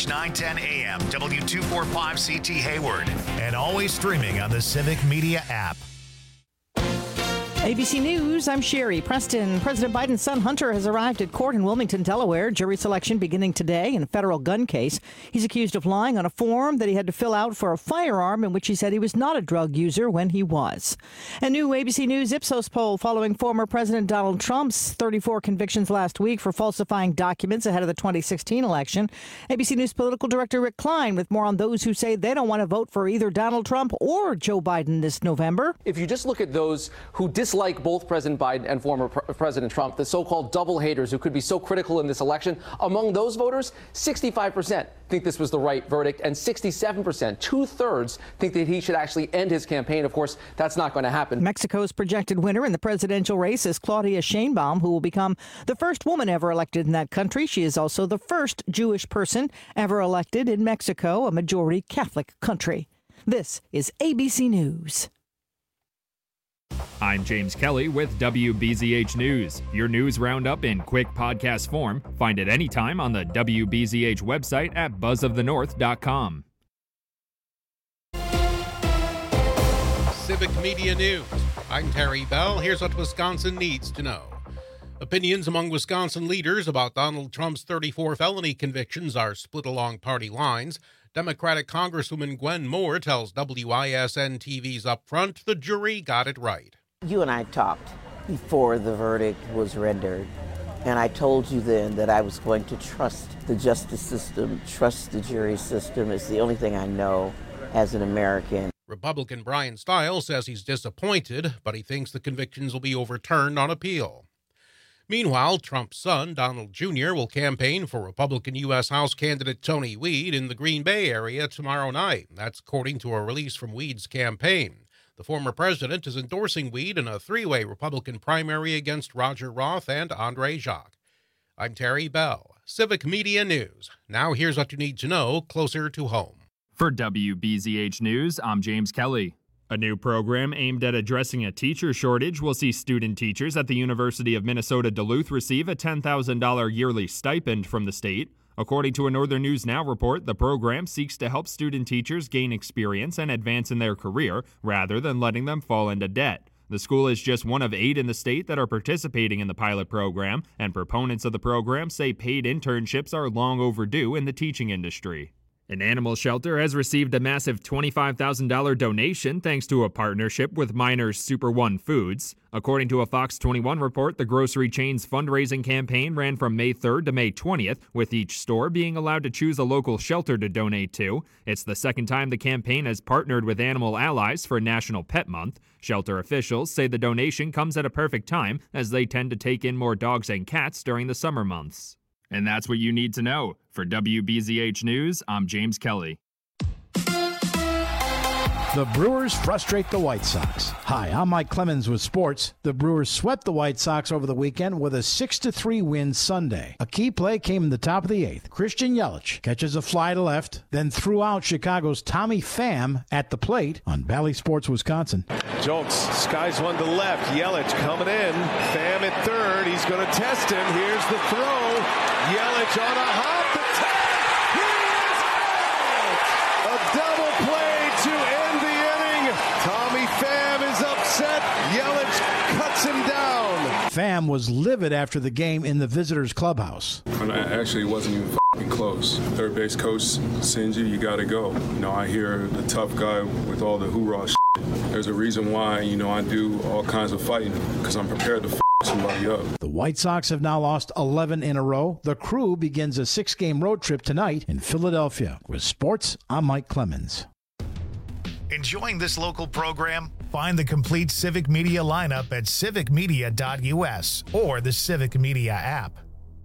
WBZH 910 AM, W245CT Hayward, and always streaming on the Civic Media app. ABC News, I'm Sherry Preston. President Biden's son Hunter has arrived at court in Wilmington, Delaware. Jury selection beginning today in a federal gun case. He's accused of lying on a form that he had to fill out for a firearm in which he said he was not a drug user when he was. A new ABC News Ipsos poll following former President Donald Trump's 34 convictions last week for falsifying documents ahead of the 2016 election. ABC News political director Rick Klein with more on those who say they don't want to vote for either Donald Trump or Joe Biden this November. If you just look at those who dislike both President Biden and former President Trump, the so-called double haters who could be so critical in this election, among those voters, 65% think this was the right verdict, and 67%, two-thirds, think that he should actually end his campaign. Of course, that's not going to happen. Mexico's projected winner in the presidential race is Claudia Sheinbaum, who will become the first woman ever elected in that country. She is also the first Jewish person ever elected in Mexico, a majority Catholic country. This is ABC News. I'm James Kelly with WBZH News, your news roundup in quick podcast form. Find it anytime on the WBZH website at buzzofthenorth.com. Civic Media News. I'm Terry Bell. Here's what Wisconsin needs to know. Opinions among Wisconsin leaders about Donald Trump's 34 felony convictions are split along party lines. Democratic Congresswoman Gwen Moore tells WISN TV's Upfront the jury got it right. You and I talked before the verdict was rendered, and I told you then that I was going to trust the justice system, trust the jury system. It's the only thing I know as an American. Republican Brian Stiles says he's disappointed, but he thinks the convictions will be overturned on appeal. Meanwhile, Trump's son, Donald Jr., will campaign for Republican U.S. House candidate Tony Weed in the Green Bay area tomorrow night. That's according to a release from Weed's campaign. The former president is endorsing Weed in a three-way Republican primary against Roger Roth and Andre Jacques. I'm Terry Bell, Civic Media News. Now here's what you need to know closer to home. For WBZH News, I'm James Kelly. A new program aimed at addressing a teacher shortage will see student teachers at the University of Minnesota Duluth receive a $10,000 yearly stipend from the state. According to a Northern News Now report, the program seeks to help student teachers gain experience and advance in their career rather than letting them fall into debt. The school is just one of 8 in the state that are participating in the pilot program, and proponents of the program say paid internships are long overdue in the teaching industry. An animal shelter has received a massive $25,000 donation thanks to a partnership with Miners Super One Foods. According to a Fox 21 report, the grocery chain's fundraising campaign ran from May 3rd to May 20th, with each store being allowed to choose a local shelter to donate to. It's the second time the campaign has partnered with Animal Allies for National Pet Month. Shelter officials say the donation comes at a perfect time, as they tend to take in more dogs and cats during the summer months. And that's what you need to know. For WBZH News, I'm James Kelly. The Brewers frustrate the White Sox. Hi, I'm Mike Clemens with sports. The Brewers swept the White Sox over the weekend with a 6-3 win Sunday. A key play came in the top of the 8th. Christian Yelich catches a fly to left, then threw out Chicago's Tommy Pham at the plate on Bally Sports, Wisconsin. Jolts skies one to left. Yelich coming in. Pham at third. He's going to test him. Here's the throw. Yelich on a hop. The tag. He is out. A double play to end the inning. Tommy Pham is upset. Yelich cuts him down. Pham was livid after the game in the visitors' clubhouse. Actually, it wasn't even close. Third base coach sends you got to go. I hear the tough guy with all the hoorah shit. There's a reason why, I do all kinds of fighting, because I'm prepared to somebody up. The White Sox have now lost 11 in a row. The Crew begins a 6-game road trip tonight in Philadelphia. With sports, I'm Mike Clemens. Enjoying this local program? Find the complete Civic Media lineup at civicmedia.us or the Civic Media app.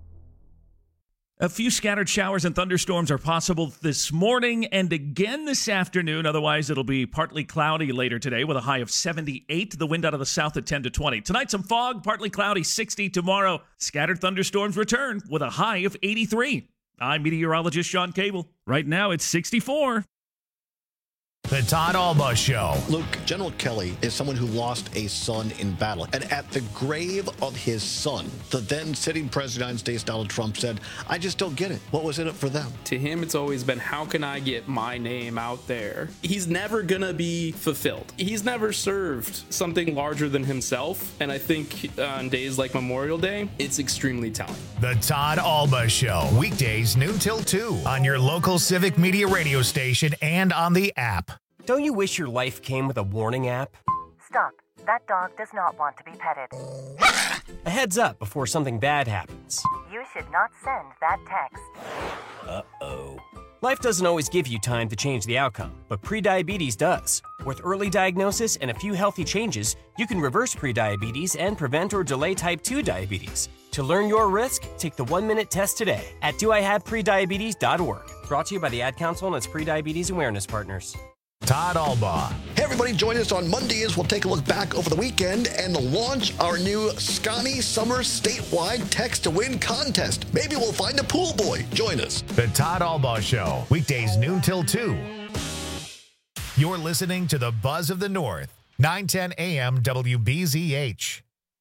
A few scattered showers and thunderstorms are possible this morning and again this afternoon. Otherwise, it'll be partly cloudy later today with a high of 78. The wind out of the south at 10 to 20. Tonight, some fog, partly cloudy, 60. Tomorrow, scattered thunderstorms return with a high of 83. I'm meteorologist Sean Cable. Right now, it's 64. The Todd Alba Show. Luke, General Kelly is someone who lost a son in battle. And at the grave of his son, the then sitting president of the United States, Donald Trump, said, I just don't get it. What was in it for them? To him, it's always been, how can I get my name out there? He's never going to be fulfilled. He's never served something larger than himself. And I think on days like Memorial Day, it's extremely telling. The Todd Alba Show. Weekdays noon till 2 on your local Civic Media radio station and on the app. Don't you wish your life came with a warning app? Stop. That dog does not want to be petted. A heads up before something bad happens. You should not send that text. Uh-oh. Life doesn't always give you time to change the outcome, but prediabetes does. With early diagnosis and a few healthy changes, you can reverse prediabetes and prevent or delay type 2 diabetes. To learn your risk, take the 1-minute test today at doihaveprediabetes.org. Brought to you by the Ad Council and its prediabetes awareness partners. Todd Alba. Hey, everybody, join us on Monday as we'll take a look back over the weekend and launch our new Scotty Summer statewide Text to Win contest. Maybe we'll find a pool boy. Join us. The Todd Alba Show. Weekdays noon till 2. You're listening to the Buzz of the North. 910 AM WBZH.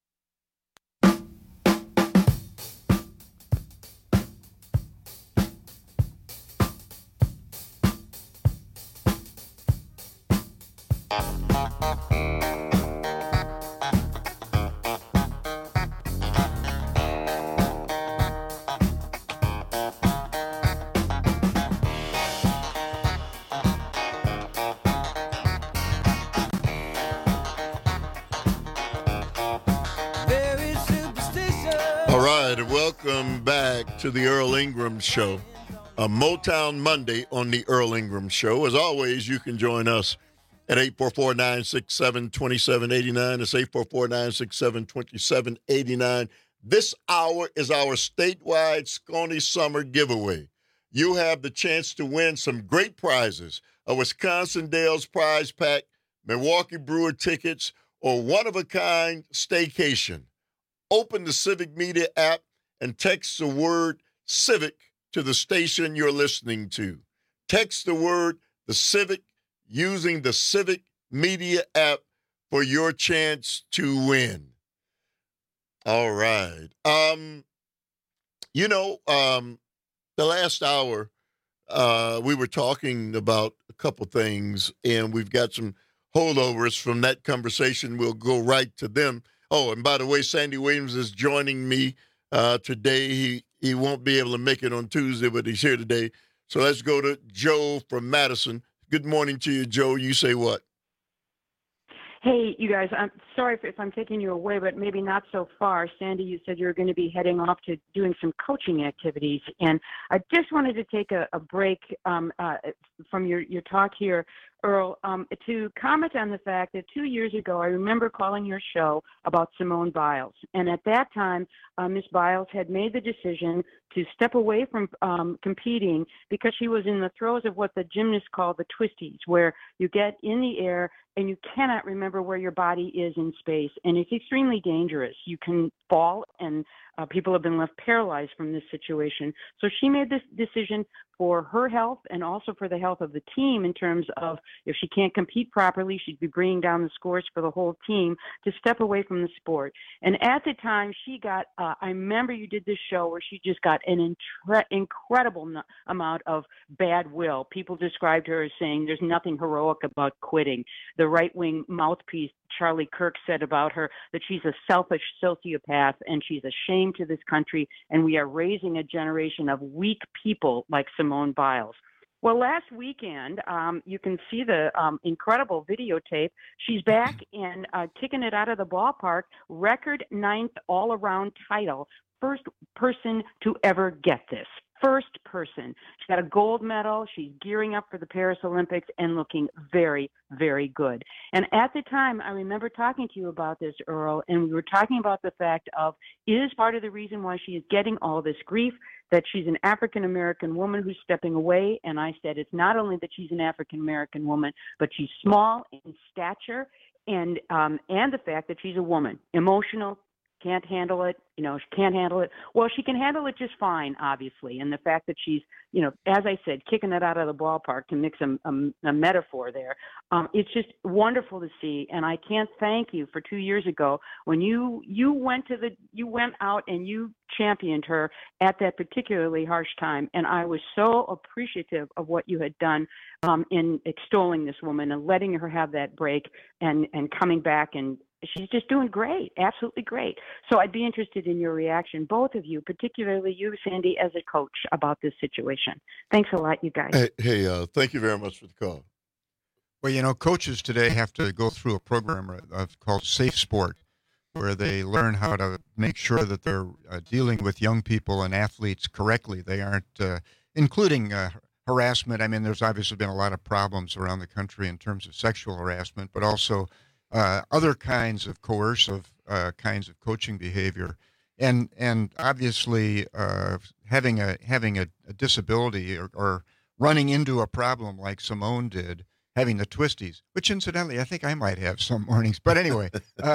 Welcome back to the Earl Ingram Show, a Motown Monday on the Earl Ingram Show. As always, you can join us at 844-967-2789. It's 844-967-2789. This hour is our statewide Scotty Summer giveaway. You have the chance to win some great prizes, a Wisconsin Dells prize pack, Milwaukee Brewer tickets, or one-of-a-kind staycation. Open the Civic Media app and text the word Civic to the station you're listening to. Text the word the Civic using the Civic Media app for your chance to win. All right. The last hour, we were talking about a couple things, and we've got some holdovers from that conversation. We'll go right to them. Oh, and by the way, Sandy Williams is joining me today. He won't be able to make it on Tuesday, but he's here today. So let's go to Joe from Madison. Good morning to you, Joe. You say what? Hey, you guys, I'm sorry if I'm taking you away, but maybe not so far. Sandy, you said you were going to be heading off to doing some coaching activities, and I just wanted to take a break from your talk here, Earl, to comment on the fact that 2 years ago, I remember calling your show about Simone Biles. And at that time, Ms. Biles had made the decision to step away from competing because she was in the throes of what the gymnasts call the twisties, where you get in the air and you cannot remember where your body is in space. And it's extremely dangerous. You can fall, and people have been left paralyzed from this situation. So she made this decision for her health and also for the health of the team, in terms of if she can't compete properly, she'd be bringing down the scores for the whole team, to step away from the sport. And at the time, she got, I remember you did this show where she just got an incredible amount of bad will. People described her as saying there's nothing heroic about quitting. The right-wing mouthpiece, Charlie Kirk, said about her that she's a selfish sociopath and she's a shame to this country, and we are raising a generation of weak people like Simone Biles. Well, last weekend, you can see the incredible videotape. She's back and kicking it out of the ballpark. Record 9th all-around title. First person to ever get this. First person. She got a gold medal. She's gearing up for the Paris Olympics and looking very, very good. And at the time, I remember talking to you about this, Earl, and we were talking about the fact of, is part of the reason why she is getting all this grief that she's an African-American woman who's stepping away. And I said, it's not only that she's an African-American woman, but she's small in stature, and the fact that she's a woman, emotional, can't handle it. She can't handle it. Well, she can handle it just fine, obviously. And the fact that she's, as I said, kicking it out of the ballpark, to mix a metaphor there, it's just wonderful to see. And I can't thank you for 2 years ago when you went out and you championed her at that particularly harsh time. And I was so appreciative of what you had done in extolling this woman and letting her have that break and coming back, and she's just doing great, absolutely great. So I'd be interested in your reaction, both of you, particularly you, Sandy, as a coach, about this situation. Thanks a lot, you guys. Hey, thank you very much for the call. Well, coaches today have to go through a program called Safe Sport, where they learn how to make sure that they're dealing with young people and athletes correctly. They aren't, including harassment. I mean, there's obviously been a lot of problems around the country in terms of sexual harassment, but also other kinds of coercive kinds of coaching behavior, and obviously having a disability or running into a problem like Simone did, having the twisties, which incidentally I think I might have some mornings. But anyway,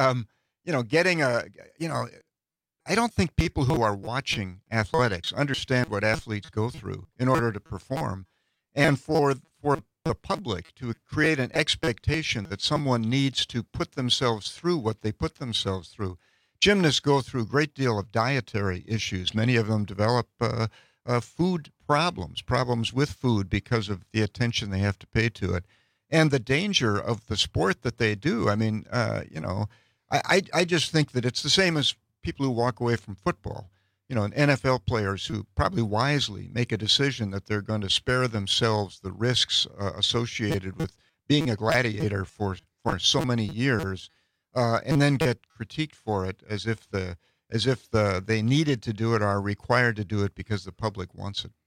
I don't think people who are watching athletics understand what athletes go through in order to perform, and for the public to create an expectation that someone needs to put themselves through what they put themselves through. Gymnasts go through a great deal of dietary issues. Many of them develop food problems with food because of the attention they have to pay to it, and the danger of the sport that they do. I mean, I just think that it's the same as people who walk away from football. And NFL players who probably wisely make a decision that they're going to spare themselves the risks associated with being a gladiator for so many years, and then get critiqued for it as if they needed to do it or are required to do it because the public wants it.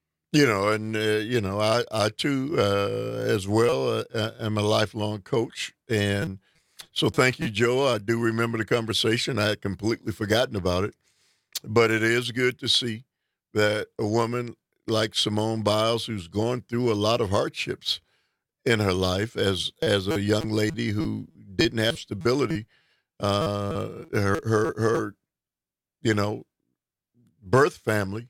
I too, as well, am a lifelong coach, and so thank you, Joe. I do remember the conversation. I had completely forgotten about it. But it is good to see that a woman like Simone Biles, who's gone through a lot of hardships in her life as a young lady who didn't have stability, her birth family,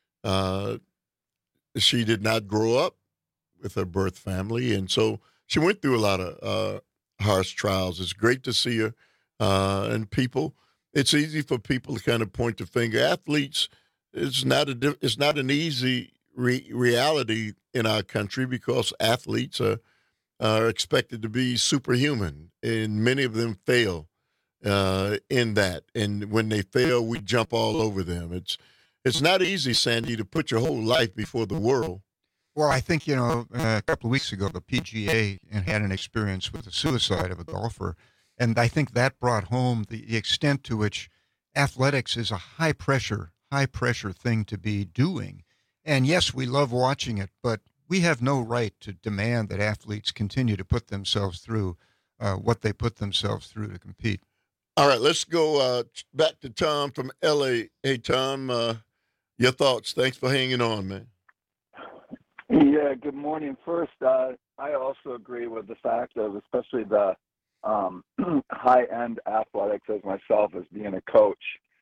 she did not grow up with her birth family, and so she went through a lot of harsh trials. It's great to see her, and people. It's easy for people to kind of point the finger. Athletes, it's not an easy reality in our country because athletes are expected to be superhuman, and many of them fail in that. And when they fail, we jump all over them. It's not easy, Sandy, to put your whole life before the world. Well, I think, a couple of weeks ago, the PGA had an experience with the suicide of a golfer. And I think that brought home the extent to which athletics is a high pressure thing to be doing. And yes, we love watching it, but we have no right to demand that athletes continue to put themselves through what they put themselves through to compete. All right, let's go back to Tom from L.A. Hey, Tom, your thoughts. Thanks for hanging on, man. Yeah, good morning. First, I also agree with the fact of especially the high-end athletics as myself as being a coach,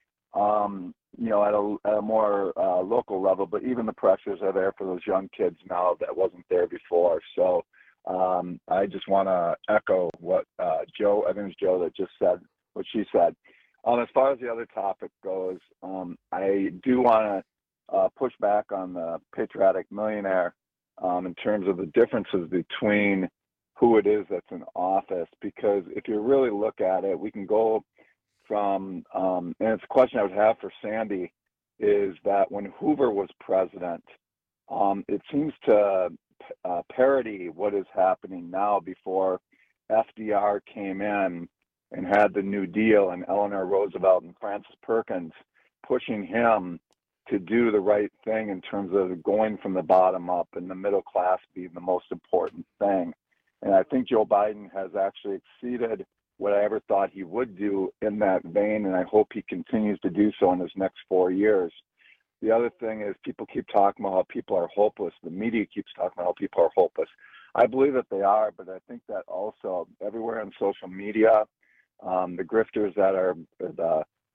at a more local level, but even the pressures are there for those young kids now that wasn't there before. So I just want to echo what Joe, I think it was Joe that just said what she said. As far as the other topic goes, I do want to push back on the patriotic millionaire in terms of the differences between who it is that's in office, because if you really look at it, we can go from, and it's a question I would have for Sandy, is that when Hoover was president, it seems to parody what is happening now before FDR came in and had the New Deal and Eleanor Roosevelt and Francis Perkins pushing him to do the right thing in terms of going from the bottom up and the middle class being the most important thing. And I think Joe Biden has actually exceeded what I ever thought he would do in that vein, and I hope he continues to do so in his next 4 years. The other thing is people keep talking about how people are hopeless. The media keeps talking about how people are hopeless. I believe that they are, but I think that also everywhere on social media, the grifters that are the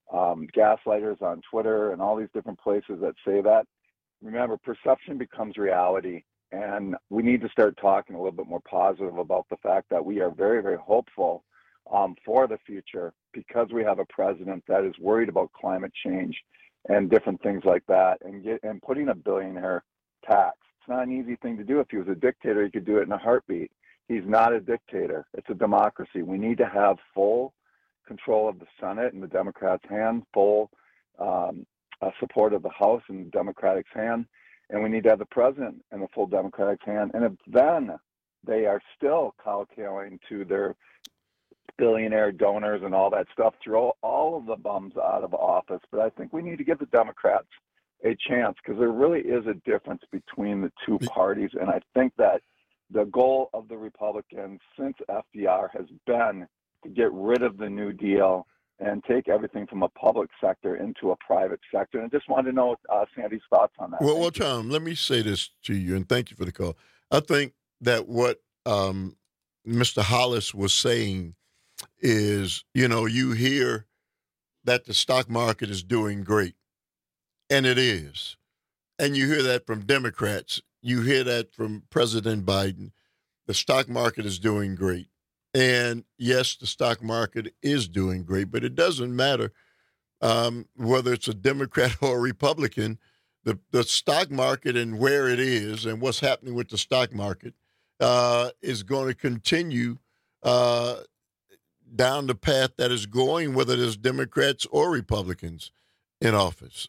gaslighters on Twitter and all these different places that say that. Remember, perception becomes reality, and we need to start talking a little bit more positive about the fact that we are very, very hopeful for the future because we have a president that is worried about climate change and different things like that, and putting a billionaire tax. It's not an easy thing to do. If he was a dictator, he could do it in a heartbeat. He's not a dictator. It's a democracy. We need to have full control of the Senate in the Democrats' hand, full support of the House in the Democratic hand, and we need to have the president in the full Democratic hand. And if then they are still kowtowing to their billionaire donors and all that stuff, throw all of the bums out of office. But I think we need to give the Democrats a chance because there really is a difference between the two parties. And I think that the goal of the Republicans since FDR has been to get rid of the New Deal and take everything from a public sector into a private sector. And I just wanted to know Sandy's thoughts on that. Well, Tom, let me say this to you, and thank you for the call. I think that what Mr. Hollis was saying is, you hear that the stock market is doing great, and it is. And you hear that from Democrats. You hear that from President Biden. The stock market is doing great. And yes, the stock market is doing great, but it doesn't matter whether it's a Democrat or a Republican. The stock market and where it is and what's happening with the stock market is going to continue down the path that is going, whether there's Democrats or Republicans in office.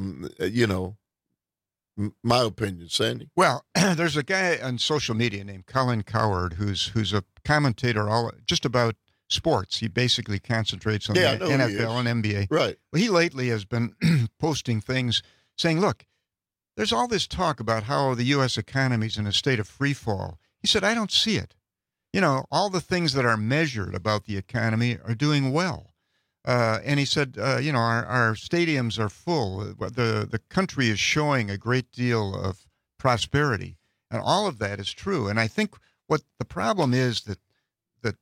My opinion, Sandy. Well, there's a guy on social media named Colin Cowherd who's a commentator just about sports. He basically concentrates on the NFL and NBA. Right. Well, he lately has been posting things saying, look, there's all this talk about how the U.S. economy is in a state of free fall. He said, I don't see it. All the things that are measured about the economy are doing well. And he said, our stadiums are full. The country is showing a great deal of prosperity. And all of that is true. And I think what the problem is that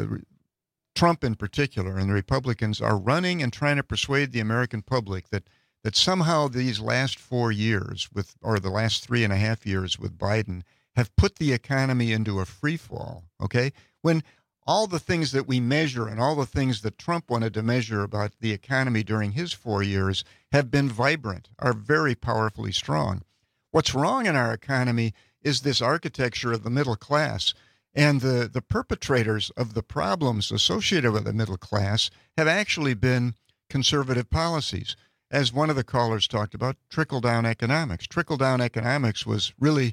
Trump in particular and the Republicans are running and trying to persuade the American public that somehow these last 4 years or the last 3.5 years with Biden have put the economy into a free fall, okay? When all the things that we measure and all the things that Trump wanted to measure about the economy during his 4 years have been vibrant, are very powerfully strong. What's wrong in our economy is this architecture of the middle class. And the perpetrators of the problems associated with the middle class have actually been conservative policies. As one of the callers talked about, trickle-down economics. Trickle-down economics was really,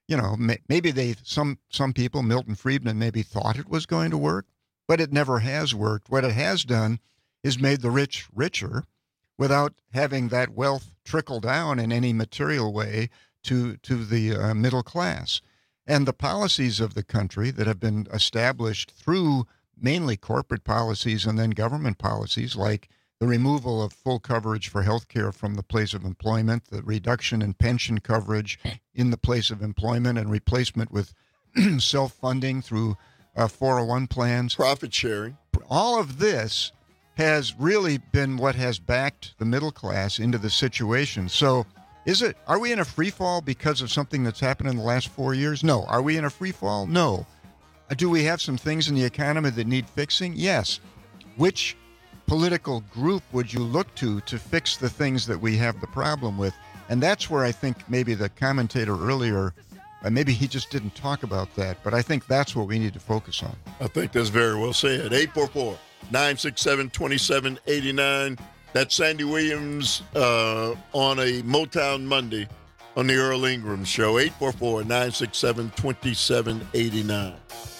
maybe some people, Milton Friedman, maybe thought it was going to work, but it never has worked. What it has done is made the rich richer without having that wealth trickle down in any material way to the middle class. And the policies of the country that have been established through mainly corporate policies and then government policies, like the removal of full coverage for health care from the place of employment, the reduction in pension coverage in the place of employment, and replacement with self-funding through 401 plans. Profit sharing. All of this has really been what has backed the middle class into the situation. So are we in a free fall because of something that's happened in the last 4 years? No. Are we in a free fall? No. Do we have some things in the economy that need fixing? Yes. Which political group would you look to fix the things that we have the problem with? And that's where I think maybe the commentator earlier, maybe he just didn't talk about that, but I think that's what we need to focus on. I think that's very well said. 844-967-2789. That's Sandy Williams on a Motown Monday on the Earl Ingram Show. 844-967-2789.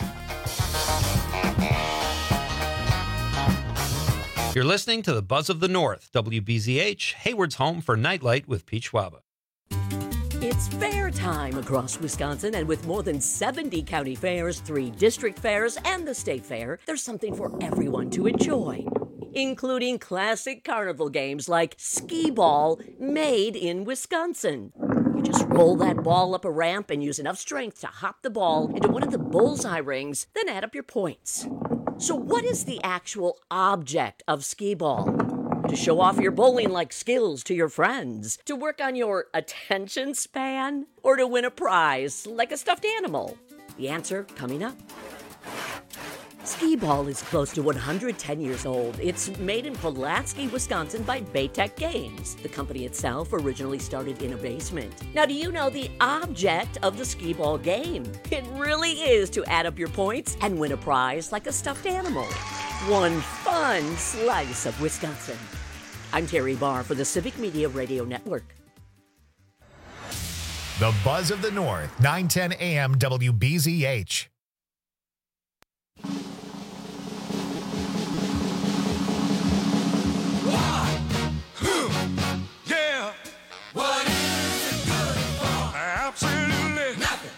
You're listening to the Buzz of the North, WBZH, Hayward's home for Nightlight with Pete Schwaba. It's fair time across Wisconsin, and with more than 70 county fairs, 3 district fairs, and the state fair, there's something for everyone to enjoy, including classic carnival games like skee ball, made in Wisconsin. You just roll that ball up a ramp and use enough strength to hop the ball into one of the bullseye rings, then add up your points. So what is the actual object of skee ball? To show off your bowling-like skills to your friends? To work on your attention span? Or to win a prize like a stuffed animal? The answer coming up. Skee-Ball is close to 110 years old. It's made in Pulaski, Wisconsin by Baytech Games. The company itself originally started in a basement. Now, do you know the object of the Skee-Ball game? It really is to add up your points and win a prize like a stuffed animal. One fun slice of Wisconsin. I'm Terry Barr for the Civic Media Radio Network. The Buzz of the North, 910 AM WBZH. Yeah. What is it good for? Absolutely nothing.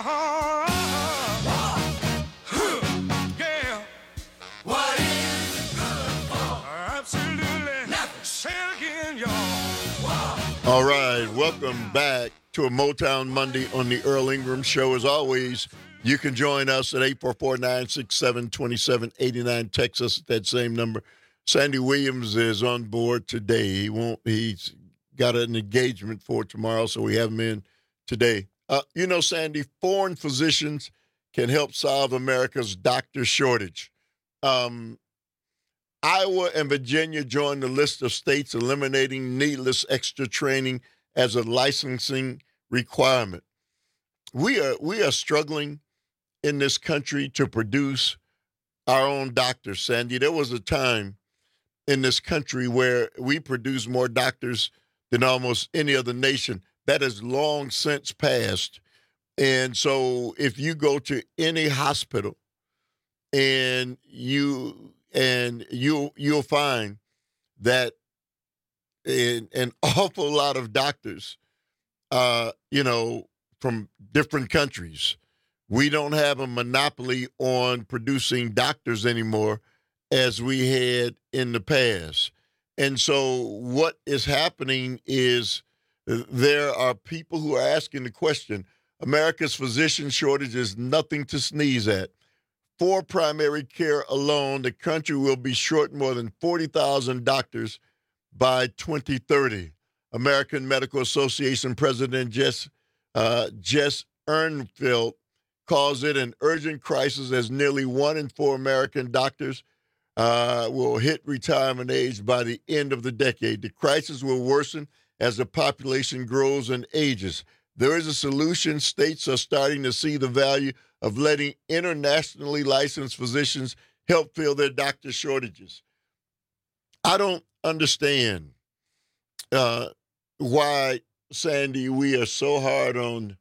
Yeah. What is it good for? Absolutely nothing. Say it again, y'all. All right, welcome back to a Motown Monday on the Earl Ingram Show. As always, you can join us at 844-967-2789. Text us at that same number. Sandy Williams is on board today. He's got an engagement for tomorrow, so we have him in today. Sandy, foreign physicians can help solve America's doctor shortage. Iowa and Virginia joined the list of states eliminating needless extra training as a licensing requirement. We are struggling in this country to produce our own doctors, Sandy. There was a time in this country where we produce more doctors than almost any other nation. That has long since passed. And so if you go to any hospital and you'll find that an awful lot of doctors, from different countries. We don't have a monopoly on producing doctors anymore as we had in the past. And so what is happening is there are people who are asking the question, America's physician shortage is nothing to sneeze at. For primary care alone, the country will be short more than 40,000 doctors by 2030. American Medical Association President Jess Ernfeld calls it an urgent crisis as nearly 1 in 4 American doctors will hit retirement age by the end of the decade. The crisis will worsen as the population grows and ages. There is a solution. States are starting to see the value of letting internationally licensed physicians help fill their doctor shortages. I don't understand why, Sandy, we are so hard on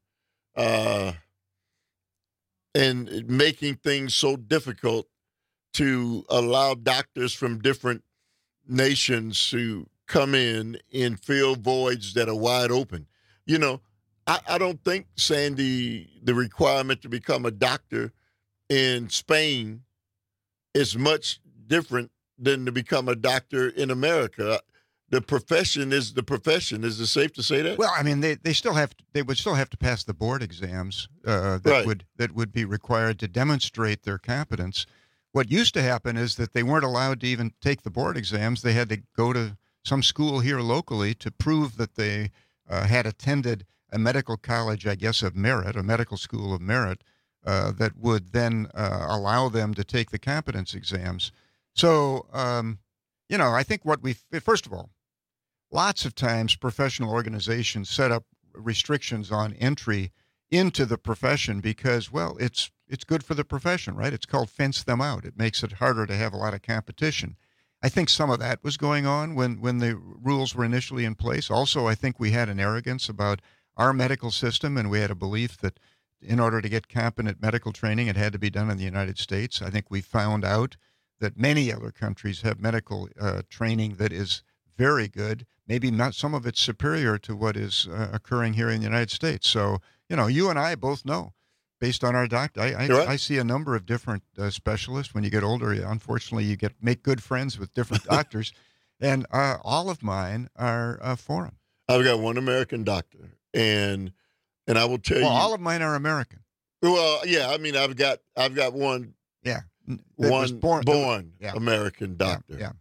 and making things so difficult to allow doctors from different nations to come in and fill voids that are wide open. You know, I don't think, Sandy, the requirement to become a doctor in Spain is much different than to become a doctor in America. The profession is the profession. Is it safe to say that? Well, I mean, they would still have to pass the board exams that would be required to demonstrate their competence. What used to happen is that they weren't allowed to even take the board exams. They had to go to some school here locally to prove that they had attended a medical college, I guess, of merit, a medical school of merit, that would then allow them to take the competence exams. So, I think first of all, lots of times professional organizations set up restrictions on entry into the profession because, well, it's good for the profession, right? It's called fence them out. It makes it harder to have a lot of competition. I think some of that was going on when the rules were initially in place. Also, I think we had an arrogance about our medical system, and we had a belief that in order to get competent medical training, it had to be done in the United States. I think we found out that many other countries have medical training that is very good. Maybe not some of it's superior to what is occurring here in the United States. So, you and I both know, based on our doctor, I see a number of different specialists. When you get older, unfortunately, you make good friends with different doctors, and all of mine are foreign. I've got one American doctor, and I will tell you, all of mine are American. Well, yeah, I mean, I've got one. Yeah. One born yeah. American doctor. Yeah.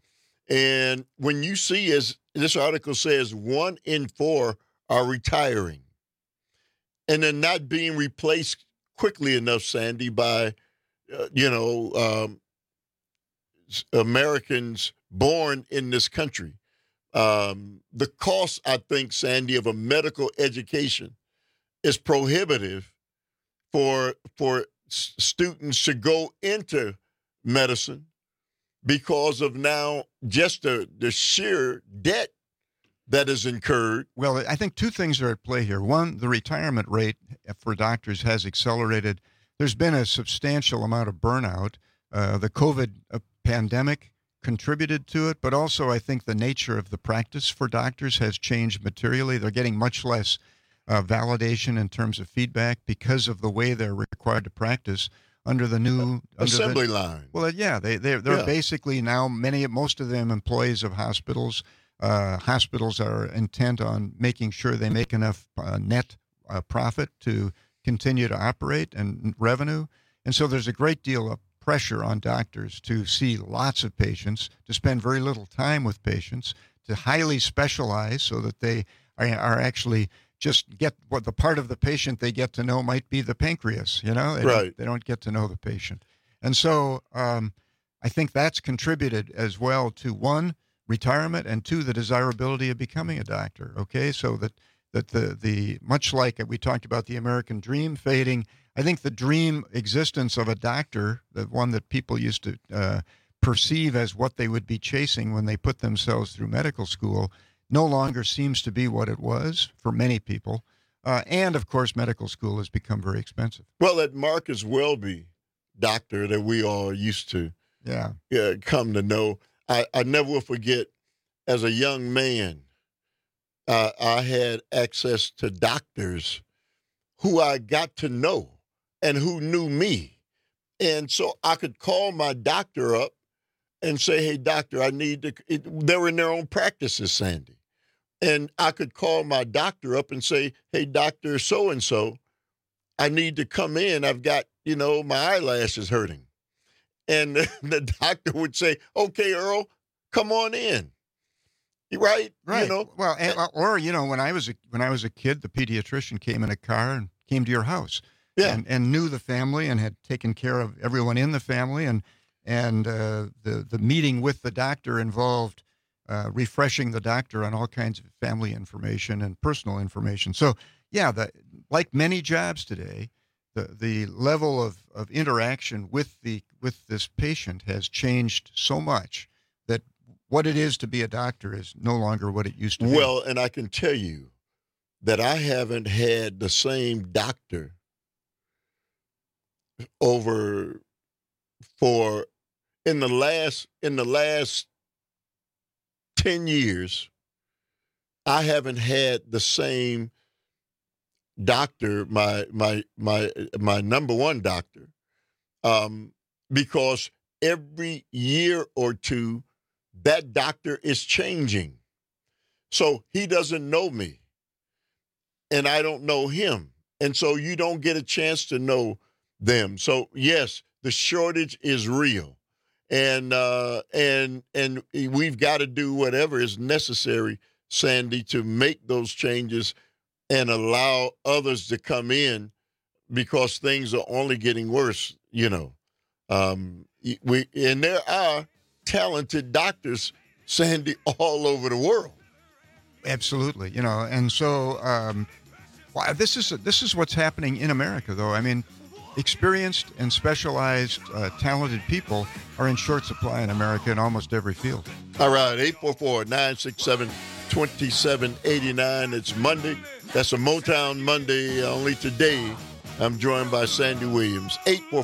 And when you see, as this article says, 1 in 4 are retiring. And they're not being replaced quickly enough, Sandy, by, Americans born in this country. The cost, I think, Sandy, of a medical education is prohibitive for students to go into medicine because of now just the sheer debt that is incurred. Well, I think two things are at play here. One, the retirement rate for doctors has accelerated. There's been a substantial amount of burnout. The COVID pandemic contributed to it, but also I think the nature of the practice for doctors has changed materially. They're getting much less validation in terms of feedback because of the way they're required to practice under the new assembly line. Well, yeah, they're basically now most of them employees of hospitals. Hospitals are intent on making sure they make enough net profit to continue to operate and revenue. And so there's a great deal of pressure on doctors to see lots of patients, to spend very little time with patients, to highly specialize so that they are actually just get what the part of the patient they get to know might be the pancreas, They don't get to know the patient. And so I think that's contributed as well to, one, retirement, and two, the desirability of becoming a doctor. Okay, so that the much like we talked about the American dream fading, I think the dream existence of a doctor, the one that people used to perceive as what they would be chasing when they put themselves through medical school, no longer seems to be what it was for many people. And of course, medical school has become very expensive. Well, that Marcus Welby doctor that we all used to come to know, I never will forget, as a young man, I had access to doctors who I got to know and who knew me. And so I could call my doctor up and say, hey, doctor, I need to, they were in their own practices, Sandy. And I could call my doctor up and say, hey, doctor so-and-so, I need to come in. I've got, my eyelashes hurting. And the doctor would say, okay, Earl, come on in. Right. Well, or when I was a kid, the pediatrician came in a car and came to your house. Yeah. And knew the family and had taken care of everyone in the family. And the meeting with the doctor involved refreshing the doctor on all kinds of family information and personal information. So, like many jobs today, the level of interaction with this patient has changed so much that what it is to be a doctor is no longer what it used to be. Well, and I can tell you that I haven't had the same doctor in the last 10 years. I haven't had the same doctor, my number one doctor, because every year or two, that doctor is changing. So he doesn't know me, and I don't know him. And so you don't get a chance to know them. So, yes, the shortage is real. And we've got to do whatever is necessary, Sandy, to make those changes and allow others to come in, because things are only getting worse, and there are talented doctors, Sandy, all over the world. Absolutely, and so this is what's happening in America, though. I mean, experienced and specialized, talented people are in short supply in America in almost every field. All right, 844-967-2789. It's Monday. That's a Motown Monday. Only today, I'm joined by Sandy Williams.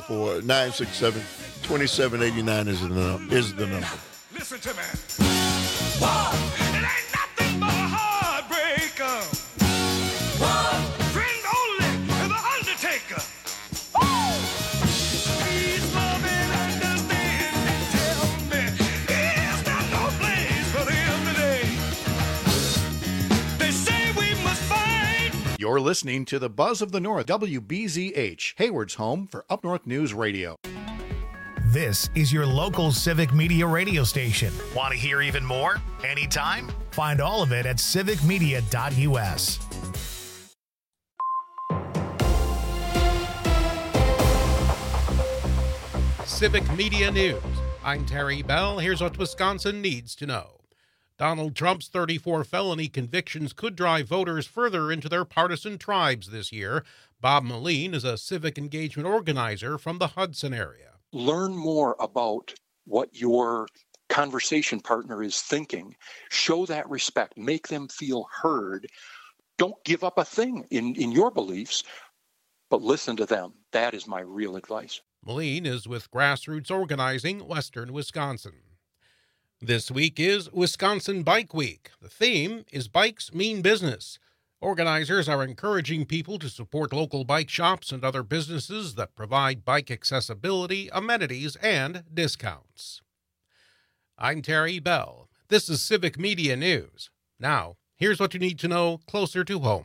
844-967-2789 is the number. Listen to me. Whoa, it ain't nothing but a heartbreaker. Whoa, friend only to the Undertaker. Woo! Please love and understand and tell me it's not no place for them today. They say we must fight. You're listening to the Buzz of the North, WBZH, Hayward's home for Up North News Radio. This is your local Civic Media radio station. Want to hear even more? Anytime? Find all of it at civicmedia.us. Civic Media News. I'm Terry Bell. Here's what Wisconsin needs to know. Donald Trump's 34 felony convictions could drive voters further into their partisan tribes this year. Bob Moline is a civic engagement organizer from the Hudson area. Learn more about what your conversation partner is thinking. Show that respect. Make them feel heard. Don't give up a thing in your beliefs, but listen to them. That is my real advice. Moline is with Grassroots Organizing, Western Wisconsin. This week is Wisconsin Bike Week. The theme is Bikes Mean Business. Organizers are encouraging people to support local bike shops and other businesses that provide bike accessibility, amenities, and discounts. I'm Terry Bell. This is Civic Media News. Now, here's what you need to know closer to home.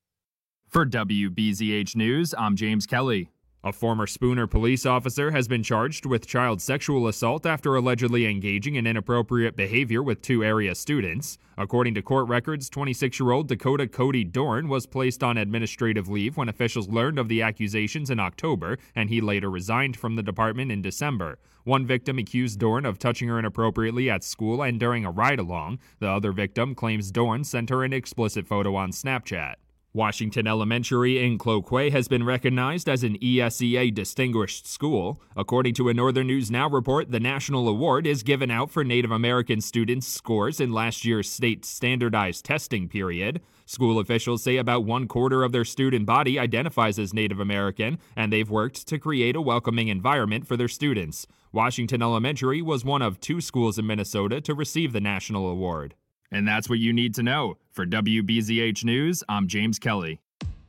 For WBZH News, I'm James Kelly. A former Spooner police officer has been charged with child sexual assault after allegedly engaging in inappropriate behavior with 2 area students. According to court records, 26-year-old Dakota Cody Dorn was placed on administrative leave when officials learned of the accusations in October, and he later resigned from the department in December. One victim accused Dorn of touching her inappropriately at school and during a ride-along. The other victim claims Dorn sent her an explicit photo on Snapchat. Washington Elementary in Cloquet has been recognized as an ESEA Distinguished School. According to a Northern News Now report, the national award is given out for Native American students' scores in last year's state standardized testing period. School officials say about 1/4 of their student body identifies as Native American, and they've worked to create a welcoming environment for their students. Washington Elementary was one of 2 schools in Minnesota to receive the national award. And that's what you need to know. For WBZH News, I'm James Kelly.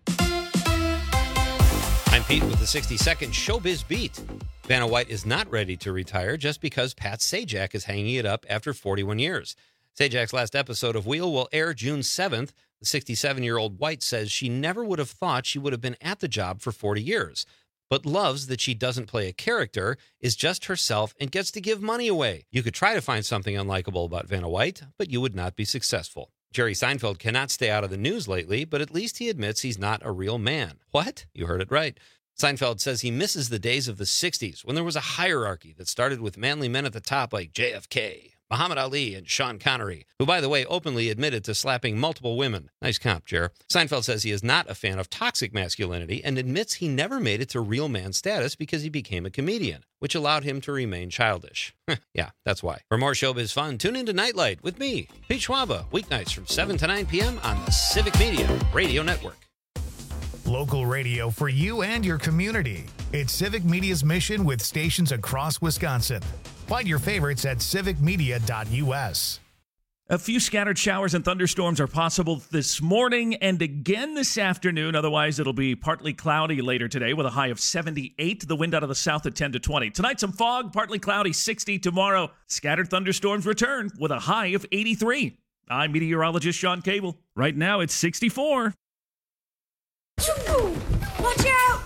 I'm Pete with the 60-second Showbiz Beat. Vanna White is not ready to retire just because Pat Sajak is hanging it up after 41 years. Sajak's last episode of Wheel will air June 7th. The 67-year-old White says she never would have thought she would have been at the job for 40 years, but loves that she doesn't play a character, is just herself, and gets to give money away. You could try to find something unlikable about Vanna White, but you would not be successful. Jerry Seinfeld cannot stay out of the news lately, but at least he admits he's not a real man. What? You heard it right. Seinfeld says he misses the days of the 60s when there was a hierarchy that started with manly men at the top like JFK, Muhammad Ali, and Sean Connery, who, by the way, openly admitted to slapping multiple women. Nice comp, Jer. Seinfeld says he is not a fan of toxic masculinity and admits he never made it to real man status because he became a comedian, which allowed him to remain childish. Yeah, that's why. For more showbiz fun, tune into Nightlight with me, Pete Schwaba, weeknights from 7 to 9 p.m. on the Civic Media Radio Network. Local radio for you and your community. It's Civic Media's mission with stations across Wisconsin. Find your favorites at civicmedia.us. A few scattered showers and thunderstorms are possible this morning and again this afternoon. Otherwise, it'll be partly cloudy later today with a high of 78. The wind out of the south at 10 to 20. Tonight, some fog, partly cloudy, 60. Tomorrow, scattered thunderstorms return with a high of 83. I'm meteorologist Sean Cable. Right now, it's 64. Watch out!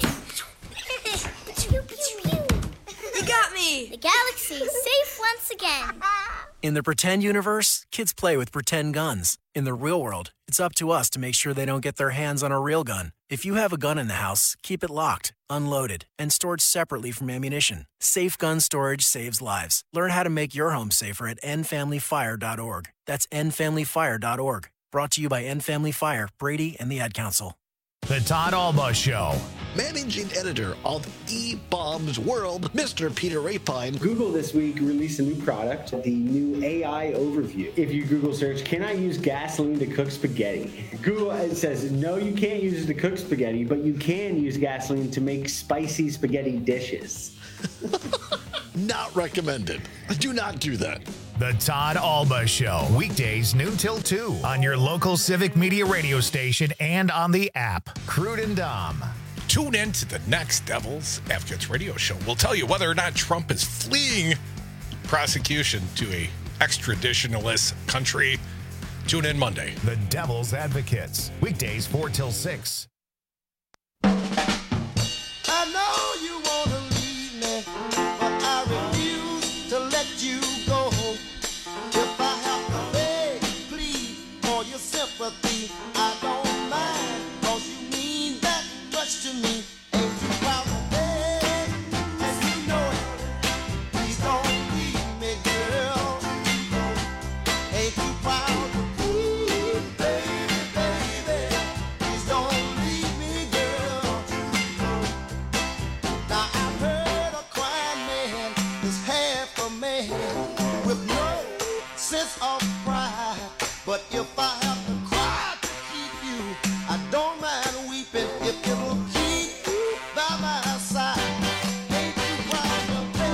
You got me! The galaxy is safe once again. In the pretend universe, kids play with pretend guns. In the real world, it's up to us to make sure they don't get their hands on a real gun. If you have a gun in the house, keep it locked, unloaded, and stored separately from ammunition. Safe gun storage saves lives. Learn how to make your home safer at endfamilyfire.org. That's endfamilyfire.org. Brought to you by End Family Fire, Brady, and the Ad Council. The Todd Alba Show. Managing editor of eBaum's World, Mr. Peter Rapine. Google this week released a new product, the new AI Overview. If you Google search, can I use gasoline to cook spaghetti? Google says, no, you can't use it to cook spaghetti, but you can use gasoline to make spicy spaghetti dishes. Not recommended. Do not do that. The Todd Alba Show, weekdays noon till 2 on your local Civic Media radio station and on the app. Crude and Dom. Tune in to the next Devil's Advocates radio show. We'll tell you whether or not Trump is fleeing prosecution to a extraditionalist country. Tune in Monday. The Devil's Advocates, weekdays 4 till 6. I know you want to leave me, but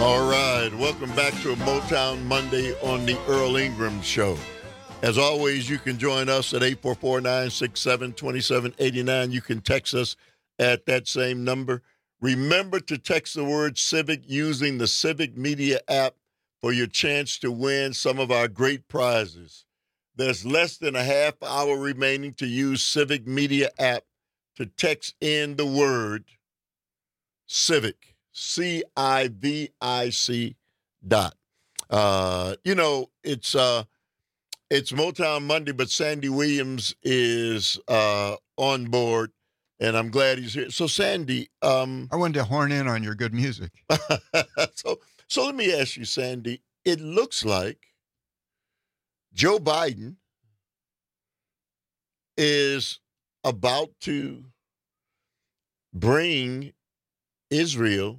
All right, welcome back to a Motown Monday on the Earl Ingram Show. As always, you can join us at 844-967-2789. You can text us at that same number. Remember to text the word Civic using the Civic Media app for your chance to win some of our great prizes. There's less than a half hour remaining to use Civic Media app to text in the word Civic. CIVIC . It's Motown Monday, but Sandy Williams is on board, and I'm glad he's here. So, Sandy, I wanted to horn in on your good music. So let me ask you, Sandy. It looks like Joe Biden is about to bring Israel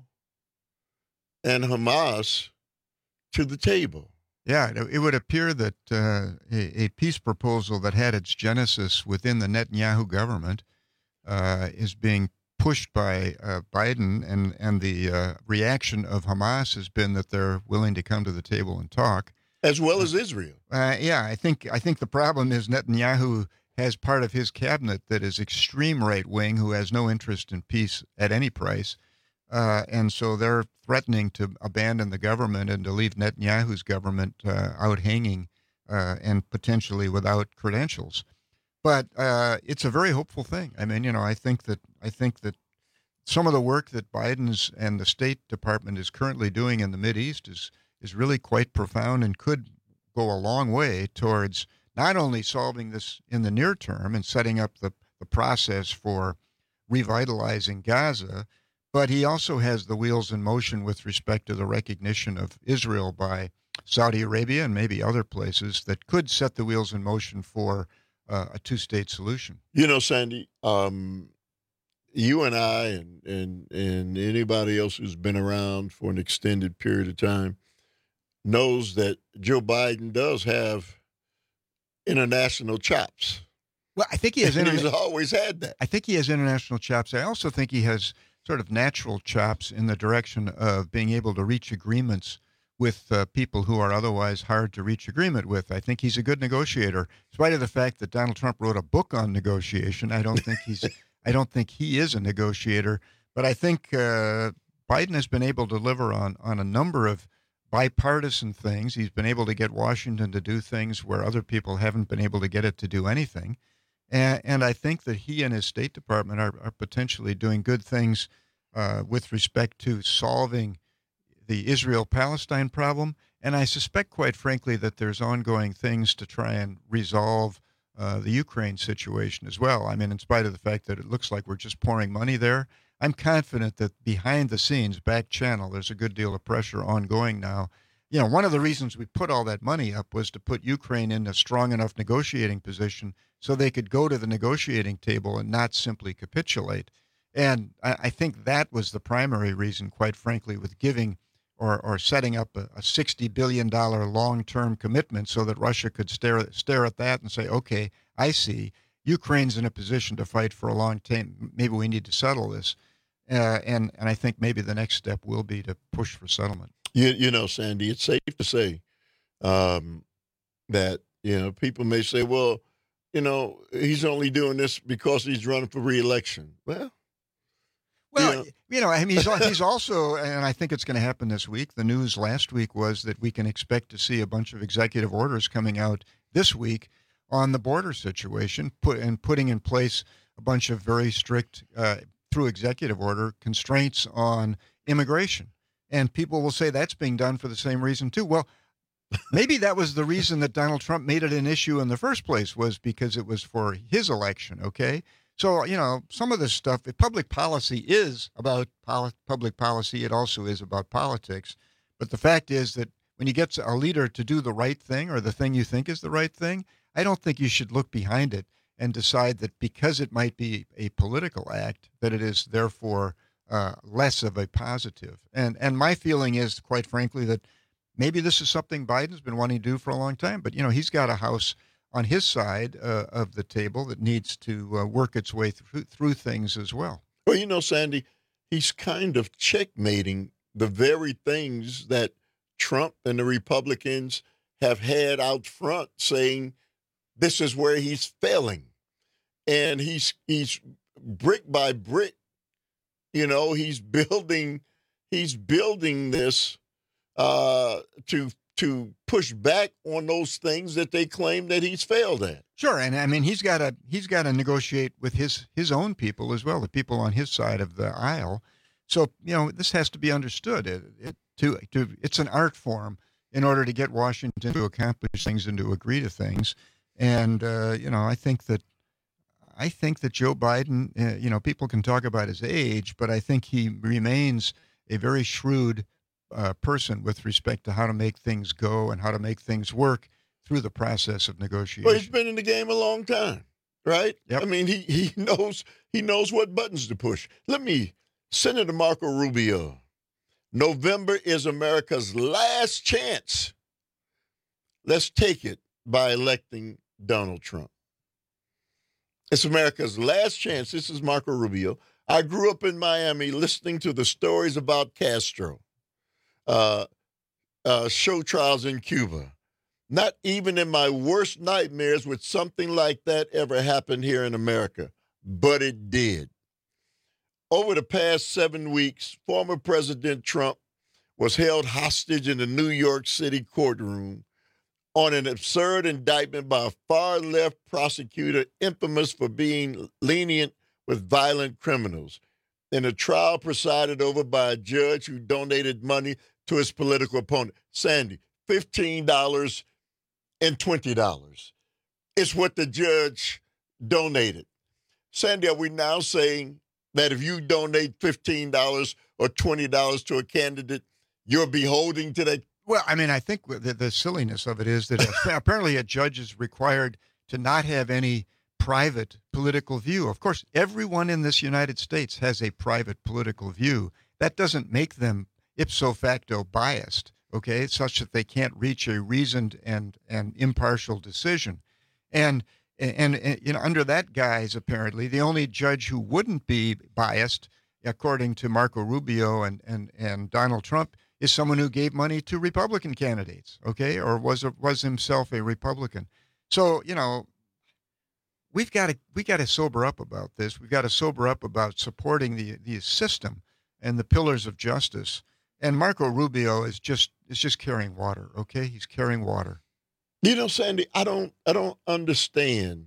and Hamas to the table. Yeah, it would appear that a peace proposal that had its genesis within the Netanyahu government is being pushed by Biden, and the reaction of Hamas has been that they're willing to come to the table and talk, as well as Israel. Yeah, I think the problem is Netanyahu has part of his cabinet that is extreme right wing, who has no interest in peace at any price. And so they're threatening to abandon the government and to leave Netanyahu's government out hanging and potentially without credentials. But it's a very hopeful thing. I mean, I think that some of the work that Biden's and the State Department is currently doing in the Mideast is really quite profound and could go a long way towards not only solving this in the near term and setting up the process for revitalizing Gaza, but he also has the wheels in motion with respect to the recognition of Israel by Saudi Arabia and maybe other places that could set the wheels in motion for a two-state solution. Sandy, you and I and anybody else who's been around for an extended period of time knows that Joe Biden does have international chops. Well, I think he has. He's always had that. I think he has international chops. I also think he has sort of natural chops in the direction of being able to reach agreements with people who are otherwise hard to reach agreement with. I think he's a good negotiator, in spite of the fact that Donald Trump wrote a book on negotiation. I don't think he is a negotiator, but I think Biden has been able to deliver on a number of bipartisan things. He's been able to get Washington to do things where other people haven't been able to get it to do anything. And I think that he and his State Department are potentially doing good things with respect to solving the Israel-Palestine problem. And I suspect, quite frankly, that there's ongoing things to try and resolve the Ukraine situation as well. I mean, in spite of the fact that it looks like we're just pouring money there, I'm confident that behind the scenes, back channel, there's a good deal of pressure ongoing now. One of the reasons we put all that money up was to put Ukraine in a strong enough negotiating position so they could go to the negotiating table and not simply capitulate. And I think that was the primary reason, quite frankly, with giving or setting up a $60 billion long-term commitment so that Russia could stare at that and say, okay, I see. Ukraine's in a position to fight for a long time. Maybe we need to settle this. And I think maybe the next step will be to push for settlement. Sandy, it's safe to say that, people may say, well, he's only doing this because he's running for re-election. Well, he's also, and I think it's going to happen this week. The news last week was that we can expect to see a bunch of executive orders coming out this week on the border situation, putting in place a bunch of very strict, through executive order, constraints on immigration. And people will say that's being done for the same reason, too. Well, maybe that was the reason that Donald Trump made it an issue in the first place, was because it was for his election, okay? So, some of this stuff, if public policy is about public policy, it also is about politics. But the fact is that when you get a leader to do the right thing or the thing you think is the right thing, I don't think you should look behind it and decide that because it might be a political act, that it is therefore less of a positive. And my feeling is, quite frankly, that maybe this is something Biden's been wanting to do for a long time. But, he's got a House on his side of the table that needs to work its way through things as well. Well, Sandy, he's kind of checkmating the very things that Trump and the Republicans have had out front saying this is where he's failing. And he's brick by brick, he's building this to push back on those things that they claim that he's failed at. Sure, and I mean he's got to negotiate with his own people as well, the people on his side of the aisle. So this has to be understood. It's an art form in order to get Washington to accomplish things and to agree to things. And I think that Joe Biden, people can talk about his age, but I think he remains a very shrewd person with respect to how to make things go and how to make things work through the process of negotiation. Well, he's been in the game a long time, right? Yep. I mean, he knows what buttons to push. Senator Marco Rubio, November is America's last chance. Let's take it by electing Donald Trump. It's America's last chance. This is Marco Rubio. I grew up in Miami listening to the stories about Castro, show trials in Cuba. Not even in my worst nightmares would something like that ever happen here in America, but it did. Over the past 7 weeks, former President Trump was held hostage in the New York City courtroom on an absurd indictment by a far-left prosecutor infamous for being lenient with violent criminals, in a trial presided over by a judge who donated money to his political opponent. Sandy, $15 and $20. It's what the judge donated. Sandy, are we now saying that if you donate $15 or $20 to a candidate, you're beholden to that? Well, I mean, I think the silliness of it is that apparently a judge is required to not have any private political view. Of course, everyone in this United States has a private political view. That doesn't make them ipso facto biased, okay, such that they can't reach a reasoned and impartial decision. And under that guise, apparently, the only judge who wouldn't be biased, according to Marco Rubio and Donald Trump, is someone who gave money to Republican candidates, okay, or was himself a Republican. So, we've got to sober up about this. We've got to sober up about supporting the system and the pillars of justice. And Marco Rubio is just carrying water, okay? He's carrying water. Sandy, I don't understand.